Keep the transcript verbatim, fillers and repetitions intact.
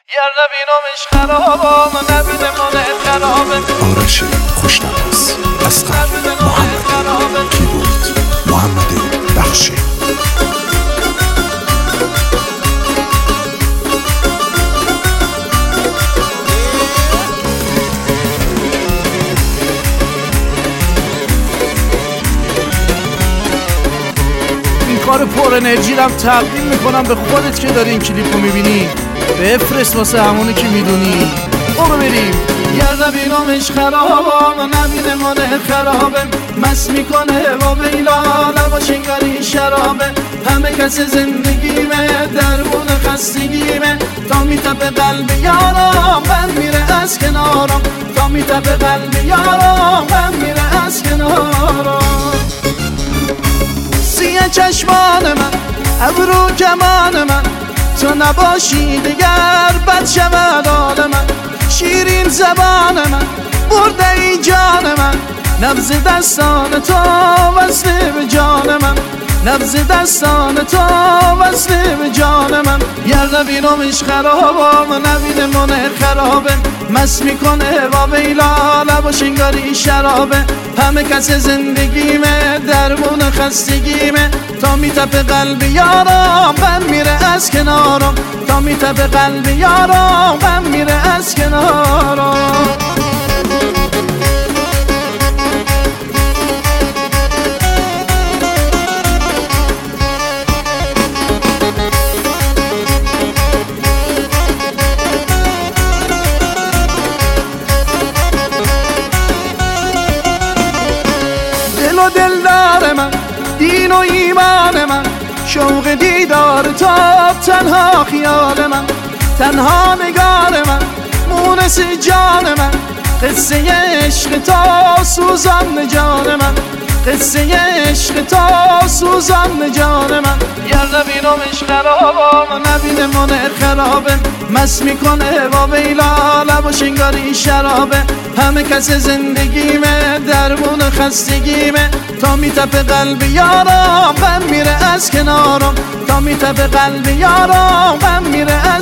گر نبینمش خرابم نبینه مال خرابه. آرش خوشنواس، اصغر محمدی، کیبورد محمد بخشی. این کار پر انرژیرم تقدیم میکنم به خودت که داری این کلیپو میبینی. بفرست واسه همونی که میدونی. برو بریم. گر نبینمش خرابم نبینه مال خرابه. مست میکنه و بیلا نباش انگاری شرابه. همه کس زندگیمه درمون خستگیمه. تا میتپه قلب یارم من میره از کنارم. تا میتپه قلب یارم من میره از کنارم. سیه چشمان من ابرو کمان من. تو نباشی دیگر بد شود حال من. شیرین زبان من برده ای جان من. نبض دستان تو وصله به جان من. نبض دستان تو وصله به جان من. گر نبینمش خرابم نبینه من خرابه. مست میکنه و بیلا نباش انگاری شرابه. همه کس زندگیمه درمون خستگیمه. تا میتپه قلب یارم غم میره از کنارم. تا میتپه قلب یارم غم میره از کنارم. دل و دلدار من دین و ایمان من. شوق دیدار تاب تنها خیال من. تنها نگار من مونس جان من. قصه عشق تا سوزان جان من. قصه عشق تا سوزان جان من. گر نبینمش خرابم نبینه من خرابه. مست میکنه و بیلا نباش انگاری شرابه. همه کس زندگیمه درمون خستگیمه. تا میتپه قلب یارم غم میره از کنارم. تا میتپه قلب یارم غم میره از